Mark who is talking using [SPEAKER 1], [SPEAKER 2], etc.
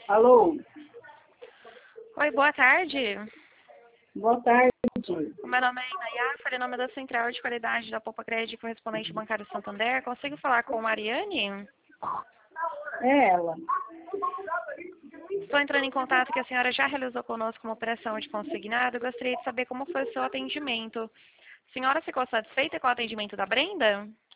[SPEAKER 1] Alô?
[SPEAKER 2] Oi, boa tarde.
[SPEAKER 1] Boa tarde.
[SPEAKER 2] O meu nome é Inayá, falei em nome da Central de Qualidade da Poupa Crédito Correspondente Bancário Santander. Consigo falar com Mariane?
[SPEAKER 1] É ela.
[SPEAKER 2] Estou entrando em contato que a senhora já realizou conosco uma operação de consignado. Gostaria de saber como foi o seu atendimento. A senhora ficou satisfeita com o atendimento da Brenda?